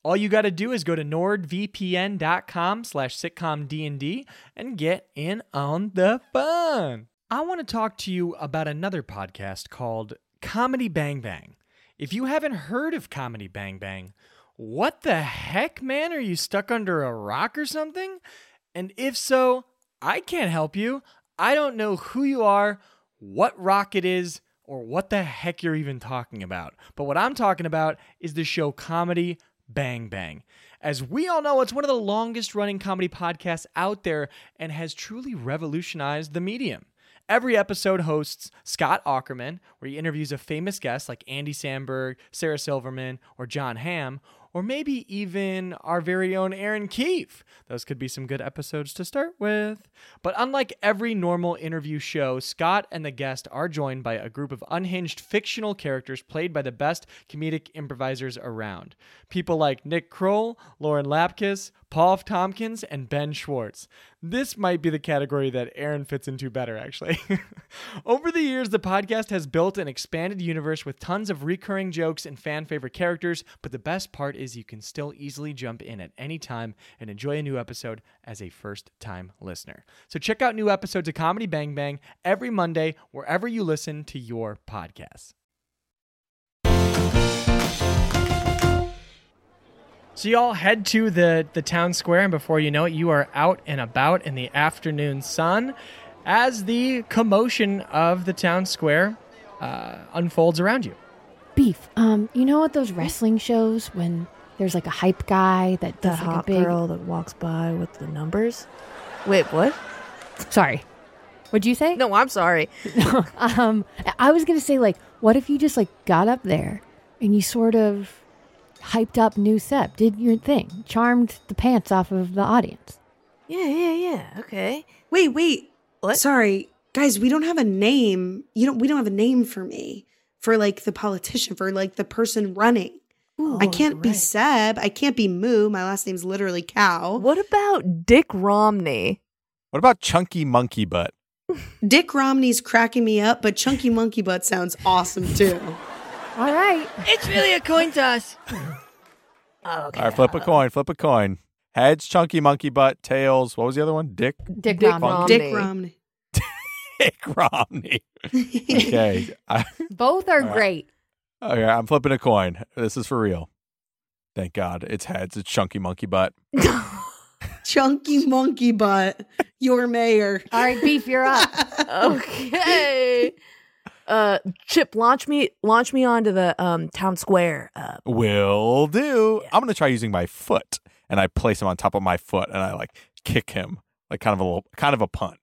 All you got to do is go to nordvpn.com slash sitcomdnd and get in on the fun. I want to talk to you about another podcast called Comedy Bang Bang. If you haven't heard of Comedy Bang Bang, what the heck, man? Are you stuck under a rock or something? And if so, I can't help you. I don't know who you are, what rock it is, or what the heck you're even talking about. But what I'm talking about is the show Comedy Bang Bang. As we all know, it's one of the longest running comedy podcasts out there and has truly revolutionized the medium. Every episode hosts Scott Aukerman, where he interviews a famous guest like Andy Samberg, Sarah Silverman, or John Hamm, or maybe even our very own Aaron Keefe. Those could be some good episodes to start with. But unlike every normal interview show, Scott and the guest are joined by a group of unhinged fictional characters played by the best comedic improvisers around. People like Nick Kroll, Lauren Lapkus, Paul F. Tompkins, and Ben Schwartz. This might be the category that Aaron fits into better, actually. Over the years, the podcast has built an expanded universe with tons of recurring jokes and fan-favorite characters, but the best part is you can still easily jump in at any time and enjoy a new episode as a first-time listener. So check out new episodes of Comedy Bang Bang every Monday wherever you listen to your podcasts. So you all head to the, the town square, and before you know it, you are out and about in the afternoon sun as the commotion of the town square uh, unfolds around you. Beef, um, you know what those wrestling shows when there's like a hype guy that does That like hot a big... girl that walks by with the numbers? Wait, what? Sorry. What'd you say? No, I'm sorry. um, I was going to say, like, what if you just like got up there and you sort of hyped up new Seb, did your thing, charmed the pants off of the audience? Yeah, yeah, yeah. Okay. Wait, wait. What? Sorry, guys, we don't have a name. You don't. We don't have a name for me, for like the politician, for like the person running. Ooh, I can't be right. Seb. I can't be Moo. My last name's literally Cow. What about Dick Romney? What about Chunky Monkey Butt? Dick Romney's cracking me up, but Chunky Monkey Butt sounds awesome too. All right. It's really a coin toss. Oh, okay. All right, flip a coin, flip a coin. Heads, Chunky Monkey Butt. Tails, what was the other one? Dick? Dick, Dick Romney. Romney. Dick Romney. Dick Romney. Okay. I, Both are All right. great. okay, I'm flipping a coin. This is for real. Thank God. It's heads. It's Chunky Monkey Butt. Chunky Monkey Butt. Your mayor. All right, Beef, you're up. Okay. Uh, Chip, launch me, launch me onto the um town square. Uh, Will do. I'm going to try using my foot. And I place him on top of my foot and I like kick him like kind of a little, kind of a punt.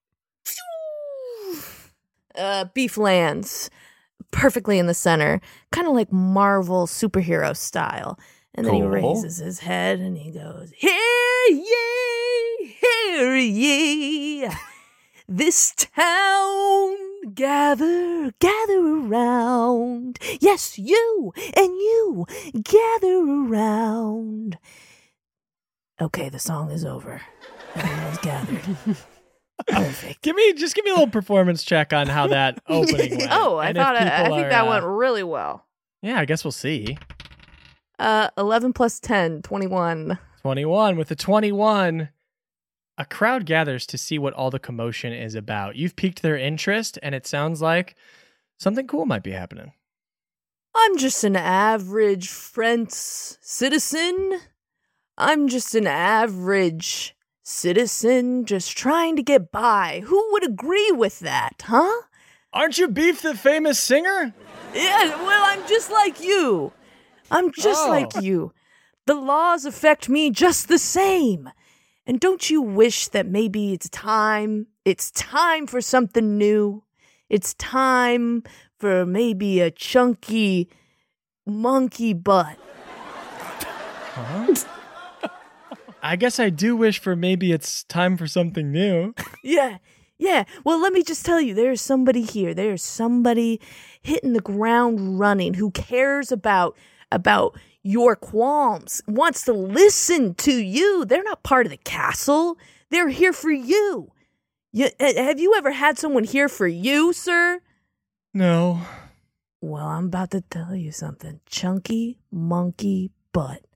uh, Beef lands perfectly in the center, kind of like Marvel superhero style. And then Cool. he raises his head and he goes, "Hear ye, hear ye, this town gather, gather around. Yes, you and you gather around." Okay, the song is over. Everyone's gathered. Perfect. Give me just give me a little performance check on how that opening went. Oh, I And if thought I, I people think are, that uh, went really well. Yeah, I guess we'll see. Uh, eleven plus ten, twenty-one. twenty-one. With the twenty-one, a crowd gathers to see what all the commotion is about. You've piqued their interest, and it sounds like something cool might be happening. I'm just an average French citizen. I'm just an average citizen just trying to get by. Who would agree with that, huh? Aren't you Beef, the famous singer? Yeah, well, I'm just like you. I'm just Oh. like you. The laws affect me just the same. And don't you wish that maybe it's time? It's time for something new. It's time for maybe a chunky monkey butt. Huh? I guess I do wish for maybe it's time for something new. Yeah, yeah. Well, let me just tell you, there's somebody here. There's somebody hitting the ground running who cares about about your qualms, wants to listen to you. They're not part of the castle. They're here for you. you have you ever had someone here for you, sir? No. Well, I'm about to tell you something. Chunky monkey butt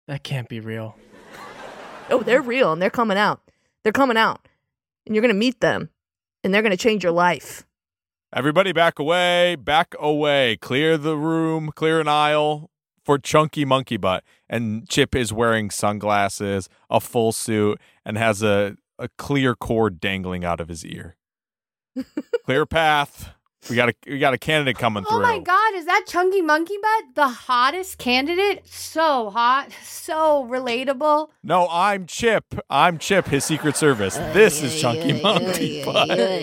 That can't be real. Oh, they're real, and they're coming out. They're coming out. And you're going to meet them, and they're going to change your life. Everybody back away, back away. Clear the room, clear an aisle for Chunky Monkey Butt. And Chip is wearing sunglasses, a full suit, and has a, a clear cord dangling out of his ear. Clear path. We got a we got a candidate coming Oh through. my God, is that Chunky Monkey Butt the hottest candidate? So hot, so relatable. No, I'm Chip. I'm Chip, his Secret Service. This is Chunky Monkey Butt.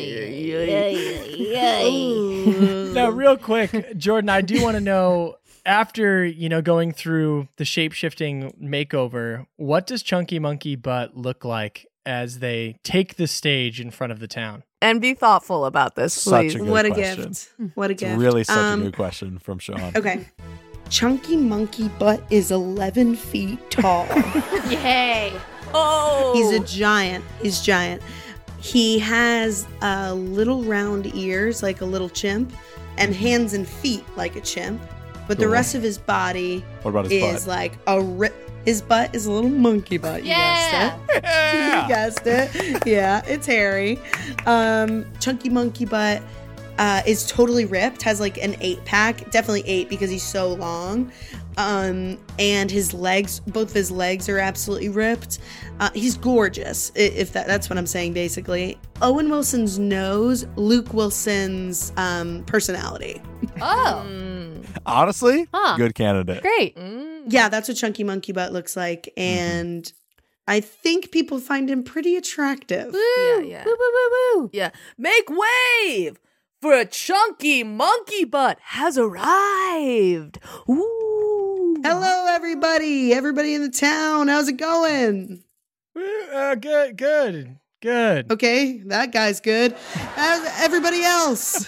Now, real quick, Jordan, I do want to know, after, you know, going through the shape-shifting makeover, what does Chunky Monkey Butt look like as they take the stage in front of the town? And be thoughtful about this, Such please. a good What a question. gift. What a It's gift. really such Um, a good question from Sean. Okay. Chunky Monkey Butt is eleven feet tall. Yay. Oh! He's a giant. He's giant. He has uh, little round ears like a little chimp and hands and feet like a chimp. But the Cool. rest of his body What about his is butt? like a ri- his butt is a little monkey butt. You Yeah. guessed it. You guessed it. Yeah, it's hairy. Um, Chunky Monkey Butt uh, is totally ripped. Has like an eight pack, definitely eight because he's so long. Um, and his legs, both of his legs are absolutely ripped. Uh, he's gorgeous. i- If that, that's what I'm saying, basically. Owen Wilson's nose, Luke Wilson's um, personality. Oh, Honestly, Huh. good candidate. great. Yeah, that's what Chunky Monkey Butt looks like, and I think people find him pretty attractive. Yeah, yeah. Woo, woo, woo, woo. Yeah. Make wave! For a Chunky Monkey Butt has arrived. Ooh. Hello, everybody! Everybody in the town, how's it going? Uh, good, good, good. Okay, that guy's good. How's everybody else?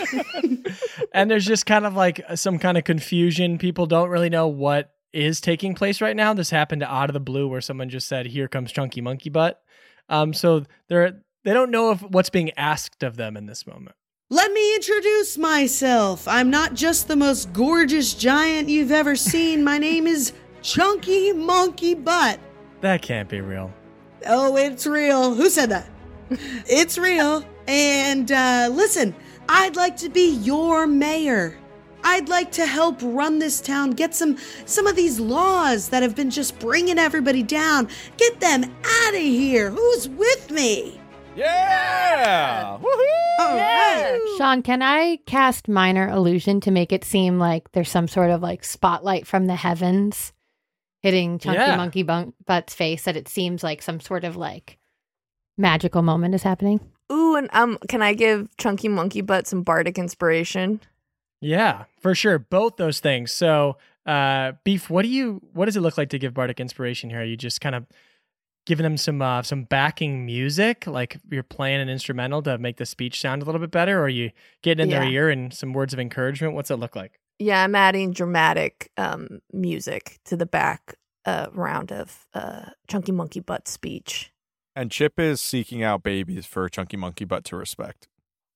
And there's just kind of like some kind of confusion. People don't really know what is taking place right now. This happened out of the blue where someone just said, "Here comes Chunky Monkey Butt." Um, so they're they don't know if what's being asked of them in this moment. Let me introduce myself. I'm not just the most gorgeous giant you've ever seen. My name is Chunky Monkey Butt. That can't be real. Oh, it's real. Who said that? It's real. And uh, listen, I'd like to be your mayor. I'd like to help run this town, get some some of these laws that have been just bringing everybody down. Get them out of here. Who's with me? Yeah! Woohoo! All right. Sean, can I cast minor illusion to make it seem like there's some sort of like spotlight from the heavens hitting Chunky Yeah. Monkey Bun- Butt's face, that it seems like some sort of like magical moment is happening? Ooh, and um, can I give Chunky Monkey Butt some bardic inspiration? Yeah, for sure. Both those things. So, uh, Beef, what do you what does it look like to give Bardic inspiration here? Are you just kind of giving them some uh, some backing music, like you're playing an instrumental to make the speech sound a little bit better, or are you getting in their Yeah. ear and some words of encouragement? What's it look like? Yeah, I'm adding dramatic um music to the back uh round of uh Chunky Monkey Butt speech. And Chip is seeking out babies for Chunky Monkey Butt to respect.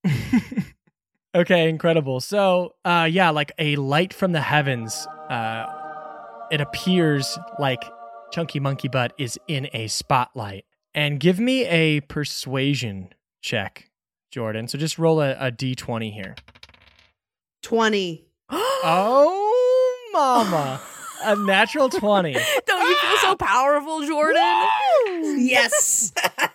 Okay, incredible. So, uh, yeah, like a light from the heavens. Uh, it appears like Chunky Monkey Butt is in a spotlight. And give me a persuasion check, Jordan. So just roll a, a d twenty here. twenty. Oh, mama. A natural twenty. Don't you feel so powerful, Jordan? Yes.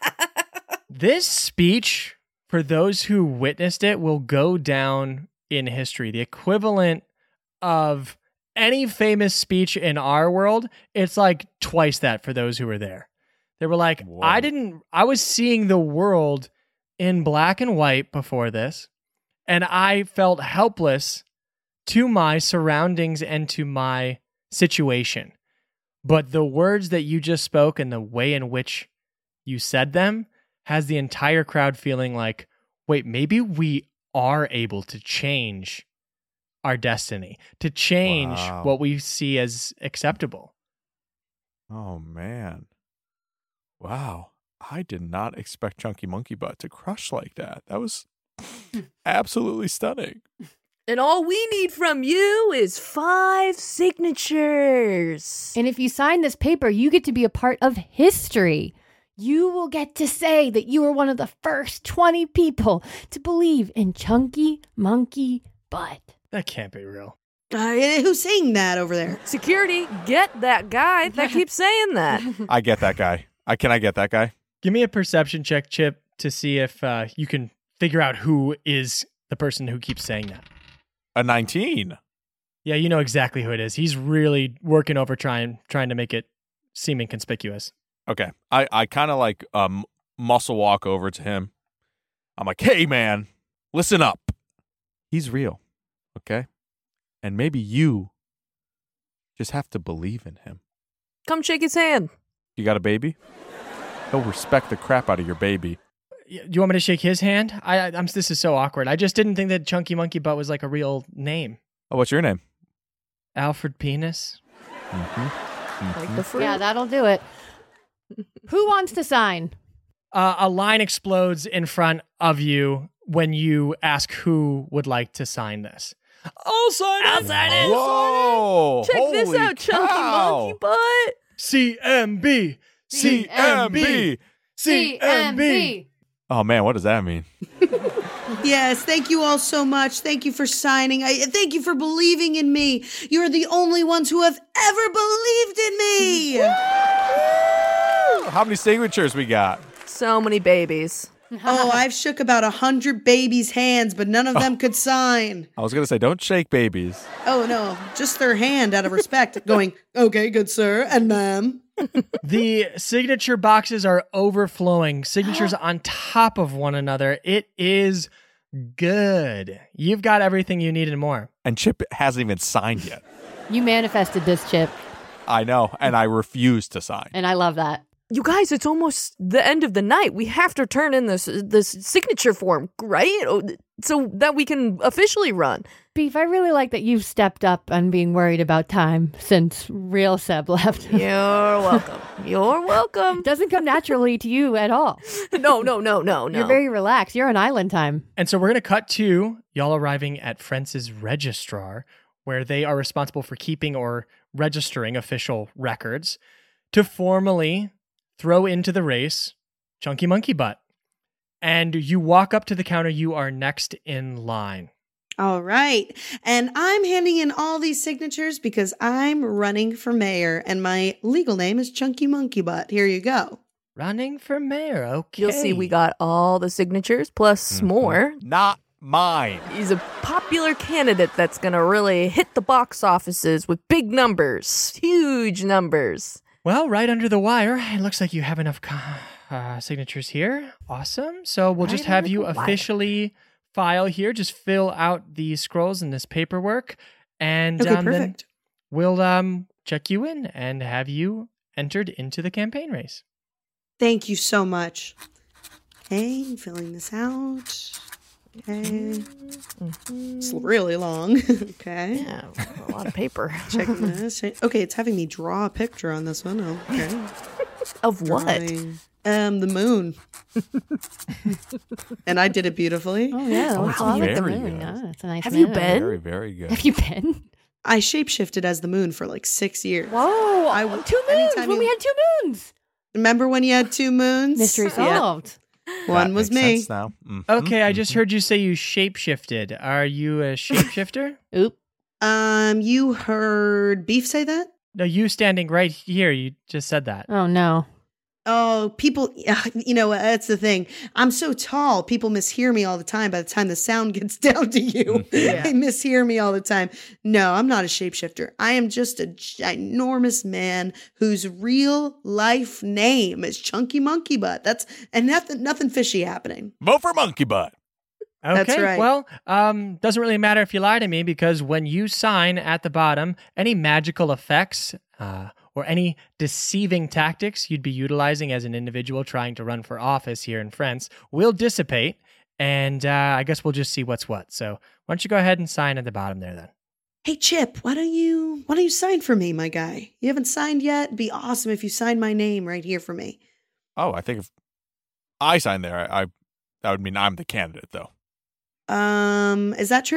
This speech, for those who witnessed it, will go down in history. The equivalent of any famous speech in our world, it's like twice that for those who were there. They were like, Whoa. I didn't, I was seeing the world in black and white before this, and I felt helpless to my surroundings and to my situation. But the words that you just spoke and the way in which you said them has the entire crowd feeling like, wait, maybe we are able to change our destiny, to change Wow. what we see as acceptable. Oh, man. Wow. I did not expect Chunky Monkey Butt to crush like that. That was absolutely stunning. And all we need from you is five signatures. And if you sign this paper, you get to be a part of history. You will get to say that you were one of the first twenty people to believe in Chunky Monkey Butt. That can't be real. Uh, who's saying that over there? Security, get that guy that keeps saying that. I get that guy. I Can I get that guy? Give me a perception check, Chip, to see if uh, you can figure out who is the person who keeps saying that. A nineteen. Yeah, you know exactly who it is. He's really working over trying trying to make it seem inconspicuous. Okay. I, I kind of like um muscle walk over to him. I'm like, hey, man, listen up. He's real. Okay? And maybe you just have to believe in him. Come shake his hand. You got a baby? He'll respect the crap out of your baby. Y- Do you want me to shake his hand? I, I I'm this is so awkward. I just didn't think that Chunky Monkey Butt was like a real name. Oh, what's your name? Alfred Penis. Mm-hmm. Like the fruit. Yeah, that'll do it. Who wants to sign? Uh, a line explodes in front of you when you ask who would like to sign this. I'll sign it. I'll sign it. Whoa! Check this holy out, Chunky cow. Monkey Butt. C M B. C M B. C M B. Oh, man, what does that mean? Yes, thank you all so much. Thank you for signing. I, thank you for believing in me. You're the only ones who have ever believed in me. How many signatures we got? So many babies. Oh, I've shook about a hundred babies' hands, but none of them could sign. I was going to say, don't shake babies. Oh, no, just their hand out of respect, going, okay, good sir, and ma'am. The signature boxes are overflowing, signatures on top of one another. It is good. You've got everything you need and more. And Chip hasn't even signed yet. You manifested this, Chip, I know, and I refuse to sign. and I love that. You guys, it's almost the end of the night. We have to turn in this this signature form, right? So that we can officially run. Beef, I really like that you've stepped up on being worried about time since real Seb left. You're welcome. You're welcome. Doesn't come naturally to you at all. No, no, no, no, no. You're very relaxed. You're on island time. And so we're going to cut to y'all arriving at Friends' registrar, where they are responsible for keeping or registering official records to formally throw into the race Chunky Monkey Butt. And you walk up to the counter. You are next in line. All right. And I'm handing in all these signatures because I'm running for mayor and my legal name is Chunky Monkey Butt. Here you go. Running for mayor. Okay. You'll see we got all the signatures plus Mhm. more. Not mine. He's a popular candidate that's going to really hit the box offices with big numbers, huge numbers. Well, right under the wire. It looks like you have enough co- uh, signatures here. Awesome. So we'll just Right have under you the wire. officially file here. Just fill out the scrolls in this paperwork. And Okay, um, then perfect. we'll um, check you in and have you entered into the campaign race. Thank you so much. Okay, I'm filling this out. Okay. It's really long. Okay. Yeah, a lot of paper. Checking this. Okay, it's having me draw a picture on this one. Okay. Of what? Drawing, Um, the moon. And I did it beautifully. Oh, yeah. Oh, Wow, it's I like the very moon. good. Yeah, it's a nice Have you moon. been? Very, very good. Have you been? I shapeshifted as the moon for like six years. Whoa. I- two moons anytime when you- we had two moons. Remember when you had two moons? Mystery Yeah. solved. One That was makes me. sense now. Mhm. Okay, I just heard you say you shapeshifted. Are you a shapeshifter? Oop. Um, you heard Beef say that? No, you standing right here. You just said that. Oh, no. Oh, people, you know, that's the thing. I'm so tall. People mishear me all the time. By the time the sound gets down to you, Yeah. they mishear me all the time. No, I'm not a shapeshifter. I am just a ginormous man whose real life name is Chunky Monkey Butt. That's, and nothing, nothing fishy happening. Vote for Monkey Butt. Okay, That's right. well, um, doesn't really matter if you lie to me because when you sign at the bottom, any magical effects uh, or any deceiving tactics you'd be utilizing as an individual trying to run for office here in France will dissipate, and uh, I guess we'll just see what's what. So why don't you go ahead and sign at the bottom there then? Hey, Chip, why don't you, why don't you sign for me, my guy? You haven't signed yet? It'd be awesome if you signed my name right here for me. Oh, I think if I sign there, I, I that would mean I'm the candidate, though. Um, is that true?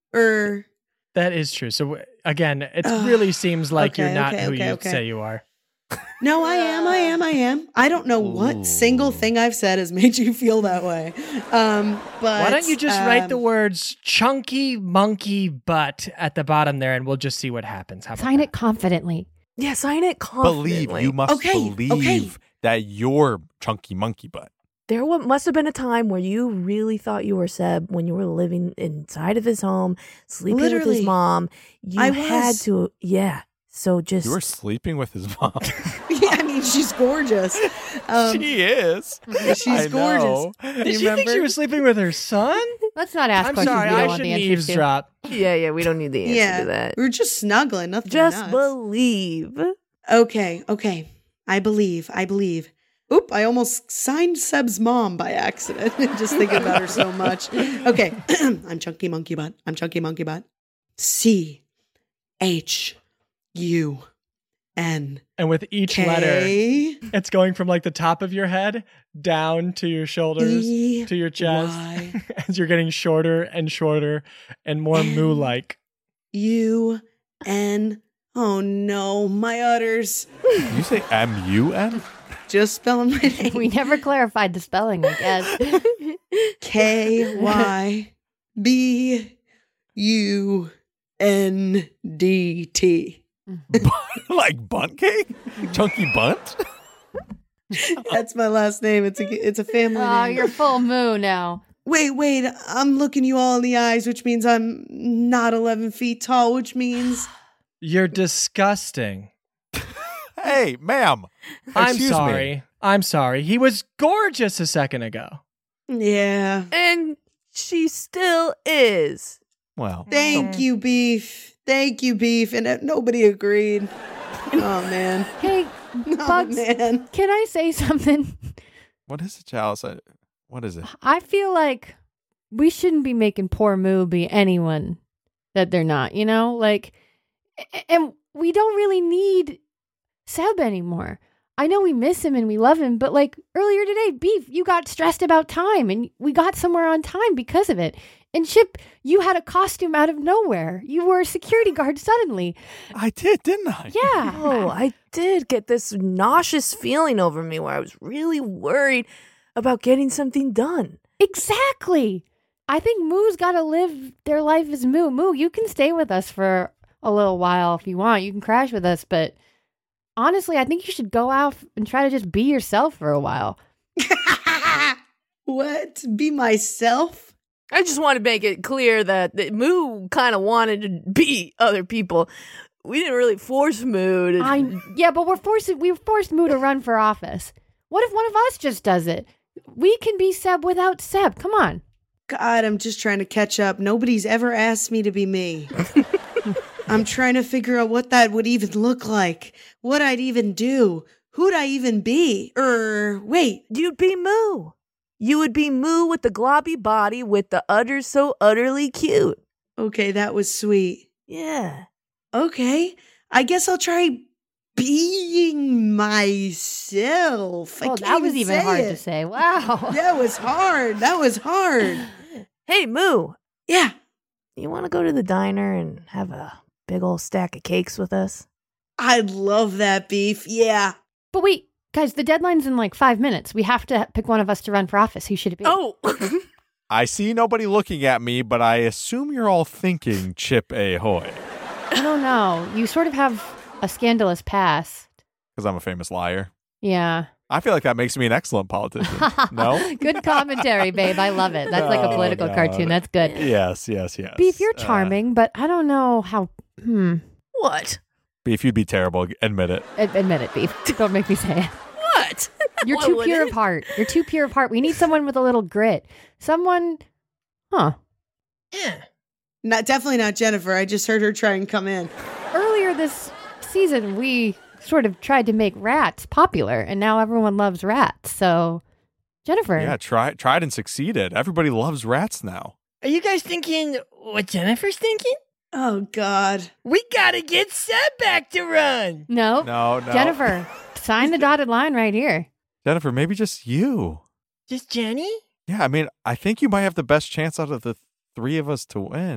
Or That is true. So again, it Ugh, really seems like okay, you're not okay, who okay, you okay. say you are. no, I am, I am, I am. I don't know what single thing I've said has made you feel that way. Um, but Why don't you just write the um, words chunky monkey butt at the bottom there and we'll just see what happens. How about Sign that? it confidently. Yeah, sign it confidently. Believe. You must Okay, believe okay. that you're chunky monkey butt. There wa- must have been a time where you really thought you were Seb when you were living inside of his home, sleeping with Literally. his mom. You I had was. to, yeah. So just You were sleeping with his mom. Yeah, I mean, she's gorgeous. Um, she is. she's I gorgeous. know. Did you she think she remember? was sleeping with her son? Let's not ask I'm questions sorry, we don't I want the shouldn't answers to. eavesdrop. yeah, yeah. We don't need the answer yeah, to that. we were just snuggling. Nothing. Just nuts. believe. Okay, okay. I believe. I believe. Oop, I almost signed Seb's mom by accident. Just thinking about her so much. Okay. I'm Chunky Monkey Butt. I'm Chunky Monkey Butt. C H U N And with each letter, K it's going from like the top of your head down to your shoulders, E to your chest, Y as you're getting shorter and shorter and more N- moo-like. U N. Oh no, my udders. You say M U N? Just spelling my name. We never clarified the spelling, I guess. K Y B U N D T. Like bunt cake? Chunky bunt? That's my last name. It's a it's a family Oh, name. you're full moo now. Wait, wait. I'm looking you all in the eyes, which means I'm not eleven feet tall, which means You're disgusting. Hey, ma'am. I'm Excuse sorry. me. I'm sorry. He was gorgeous a second ago. yeah. And she still is. Well, Thank you, Beef. Thank you, Beef. And uh, nobody agreed. Oh man. Hey, Oh Bugs, man. can I say something? what is it, Chalice? I- What is it? I feel like we shouldn't be making poor Moo be anyone that they're not, you know? Like, a- and we don't really need Seb anymore. I know we miss him and we love him, but like earlier today, Beef, you got stressed about time and we got somewhere on time because of it. And Chip, you had a costume out of nowhere. You were a security guard suddenly. I did, didn't I? Yeah. Oh, I did get this nauseous feeling over me where I was really worried about getting something done. Exactly. I think Moo's got to live their life as Moo. Moo, you can stay with us for a little while if you want. You can crash with us, but honestly, I think you should go out and try to just be yourself for a while. What? Be myself? I just want to make it clear that, that Moo kind of wanted to be other people. We didn't really force Moo to. I yeah, but we're forced we forced Moo to run for office. What if one of us just does it? We can be Seb without Seb. Come on. God, I'm just trying to catch up. Nobody's ever asked me to be me. I'm trying to figure out what that would even look like. What I'd even do. Who'd I even be? Er, wait. You'd be Moo. You would be Moo with the globby body with the udders so utterly cute. Okay, that was sweet. Yeah. Okay, I guess I'll try being myself. I Oh, can't that was even say hard it. to say. Wow. That was hard. That was hard. Hey, Moo, Yeah. you want to go to the diner and have a big old stack of cakes with us? I'd love that, Beef. Yeah. But wait, guys, the deadline's in like five minutes. We have to pick one of us to run for office. Who should it be? Oh, I see nobody looking at me, but I assume you're all thinking Chip Ahoy. I don't know. You sort of have a scandalous past. Because I'm a famous liar. Yeah. I feel like that makes me an excellent politician. No? Good commentary, babe. I love it. That's like a No, political no. cartoon. That's good. Yes, yes, yes. Beef, you're Uh, charming, but I don't know how. Hmm. what? Beef, you'd be terrible. Admit it. Ad- Admit it, Beef. Don't make me say it. What? You're What too would pure it? of heart. You're too pure of heart. We need someone with a little grit. Someone. Huh. Yeah. Not definitely not Jennifer. I just heard her try and come in. Earlier this season, we sort of tried to make rats popular, and now everyone loves rats. So, Jennifer. Yeah, try, tried and succeeded. Everybody loves rats now. Are you guys thinking what Jennifer's thinking? Oh God. We gotta get Seb back to run. No. No, no. Jennifer, sign the dotted line right here. Jennifer, maybe just you. Just Jenny? Yeah, I mean, I think you might have the best chance out of the three of us to win.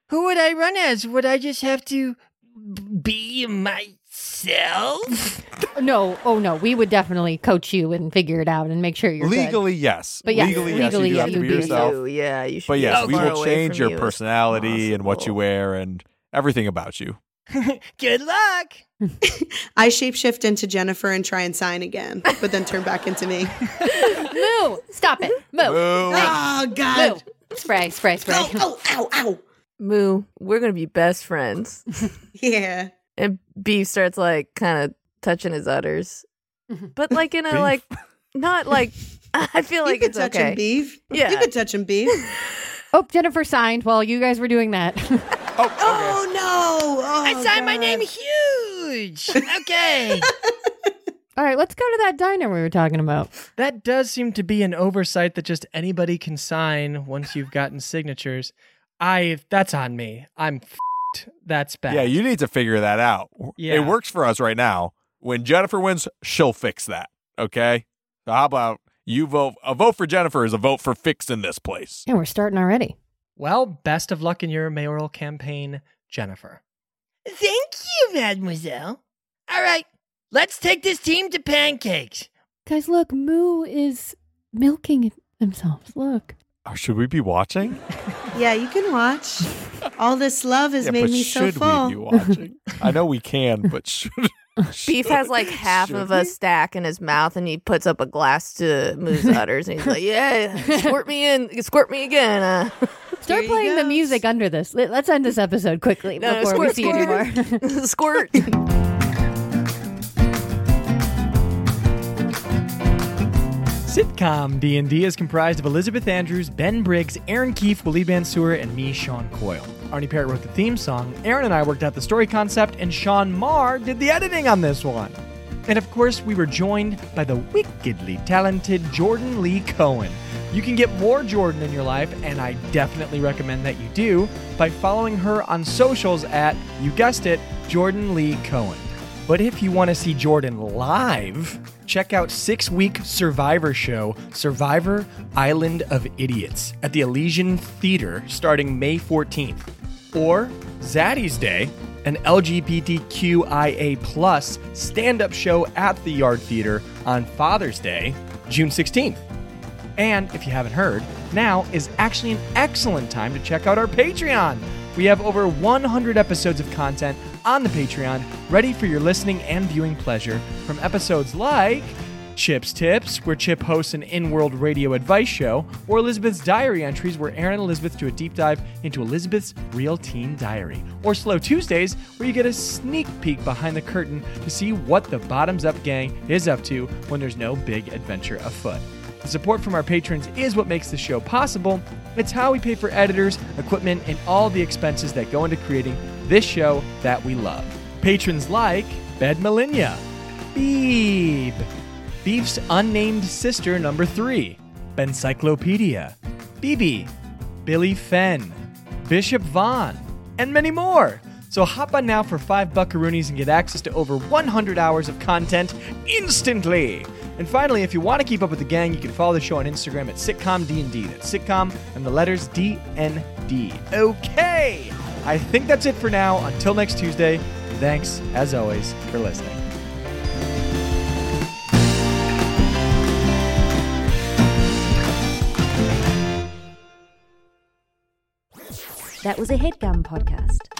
Who would I run as? Would I just have to be myself? No, oh no, we would definitely coach you and figure it out and make sure you're Legally, good. yes. But yes, legally, legally, yes, you do yeah, have to you'd be be yourself. You, yeah, you should. But be yes, as we far will away change from your you as personality and what you possible. wear and everything about you. Good luck. I shapeshift into Jennifer and try and sign again, but then turn back into me. Moo! Stop it. Moo. Moo. Hey, Oh, God. Moo. Spray, spray, spray. Oh, oh, ow, ow. Moo, we're gonna be best friends. Yeah. And Beef starts like kind of touching his udders, but like in a Beef? like not like I feel like you could it's touch okay. him, Beef. Yeah. You could touch him, Beef. Oh, Jennifer signed while you guys were doing that. Oh, okay. Oh, no. Oh, I signed my God. name huge. Okay. All right, let's go to that diner we were talking about. That does seem to be an oversight that just anybody can sign once you've gotten signatures. I that's on me. I'm f***ed. That's bad. Yeah, you need to figure that out. Yeah. It works for us right now. When Jennifer wins, she'll fix that. Okay? So how about you vote? A vote for Jennifer is a vote for fixing this place. And we're starting already. Well, best of luck in your mayoral campaign, Jennifer. Thank you, mademoiselle. All right, let's take this team to pancakes. Guys, look, Moo is milking themselves. Look. Oh, should we be watching? Yeah, you can watch. All this love has Yeah, made but me so should full. we be watching? I know we can, but should Beef has like half Should of we? a stack in his mouth, and he puts up a glass to Moo's udders, and he's like, "Yeah, squirt me in, squirt me again." Uh. Start Here he playing the goes. music under this. Let- Let's end this episode quickly No, before squirt, we see squirt. anymore. Squirt. Sitcom D and D is comprised of Elizabeth Andrews, Ben Briggs, Aaron Keefe, Willie Mansour, and me, Sean Coyle. Arnie Parrott wrote the theme song, Aaron and I worked out the story concept, and Sean Marr did the editing on this one. And of course, we were joined by the wickedly talented Jordan Lee Cohen. You can get more Jordan in your life, and I definitely recommend that you do, by following her on socials at, you guessed it, Jordan Lee Cohen. But if you want to see Jordan live, check out six-week Survivor show, Survivor Island of Idiots, at the Elysian Theater starting May fourteenth. Or Zaddy's Day, an L G B T Q I A plus stand-up show at the Yard Theater on Father's Day, June sixteenth. And if you haven't heard, now is actually an excellent time to check out our Patreon. We have over one hundred episodes of content on the Patreon ready for your listening and viewing pleasure, from episodes like Chip's Tips, where Chip hosts an in-world radio advice show, or Elizabeth's Diary Entries, where Aaron and Elizabeth do a deep dive into Elizabeth's real teen diary, or Slow Tuesdays, where you get a sneak peek behind the curtain to see what the Bottoms Up gang is up to when there's no big adventure afoot. The support from our patrons is what makes the show possible. It's how we pay for editors, equipment, and all the expenses that go into creating this show that we love. Patrons like Bed Malinia, Beeb, Beef's unnamed sister number three, Bencyclopedia, B B, Billy Fenn, Bishop Vaughn, and many more. So hop on now for five buckaroonies and get access to over one hundred hours of content instantly. And finally, if you want to keep up with the gang, you can follow the show on Instagram at Sitcom D and D. That's Sitcom and the letters D N D. Okay, I think that's it for now. Until next Tuesday, thanks, as always, for listening. That was a HeadGum podcast.